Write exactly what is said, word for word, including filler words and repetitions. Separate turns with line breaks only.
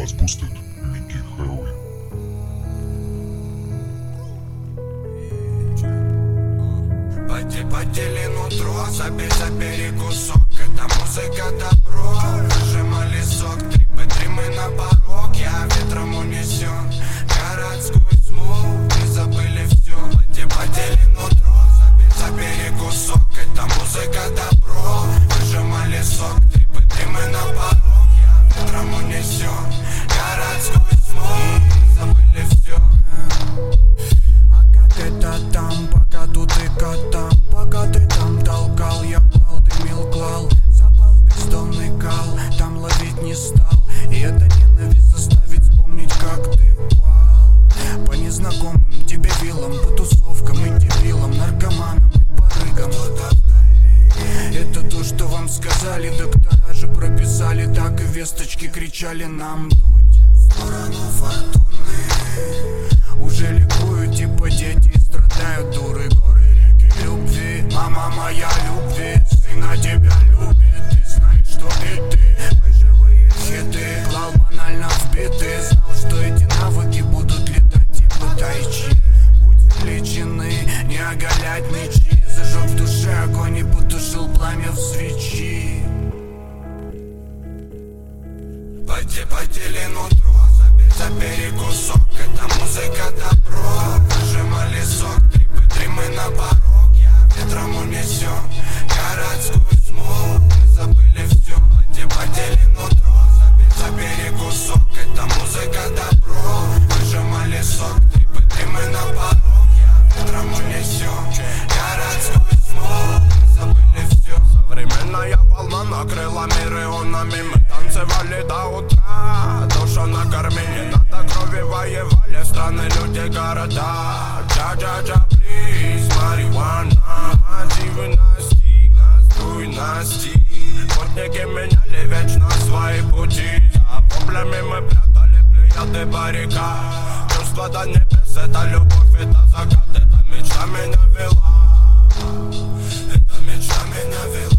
Bass Boosted, Mickey Хэллоуин.
Подели нутро, забей, забери кусок. Это музыка добро, выжимали сок. Трипы, дримы на порог, я ветром унесен городскую тьму, мы забыли все. Подели нутро, забей, забери кусок. Это музыка добро, выжимали сок. Трипы, дримы на порог, я ветром унесен городскую тьму, мы забыли все.
А как это там, пока тут и котам? Пока ты там толкал, я клал, дымил, клал. Запал бездонный кал, там ловить не стал. И эта ненависть заставит вспомнить, как ты пал. По незнакомым тебе вилам, по тусовкам и дебилам, наркоманам и барыгам. Это то, что вам сказали, доктора же прописали. Так и весточки кричали нам дуть в сторону фортуны. Уже ликуют, типа дети и страдают дуры. Горы, реки любви, мама моя любви. Сына тебя любит, ты знаешь, что и ты. Мы живые хиты, клал банально в биты. Знал, что эти навыки будут летать типа тайчи. Путь величины, не оголять мечи. Зажег в душе огонь и потушил пламя в свечи.
Поди, подели нутро, забери кусок. Это музыка добро, выжимали сок. Трипы, дримы на порог, я ветром унесен городскую тьму, мы забыли все. Поди, подели нутро, забери кусок. Это музыка добро, выжимали сок. Трипы, дримы на порог, я ветром унесен городскую тьму, мы забыли все. Современная волна накрыла мир ионами. Мы танцевали до утра, душу накормили, надо крови воевали страны, люди, города. Джа-джа-джа, плиз, марихуана, мотивы настиг, настуй, настиг. Путники меняли вечно свои пути, за воплями мы прятали плеяды баррикад. Чувство до небес, это любовь, это закат, это мечта меня вела, это мечта меня вела.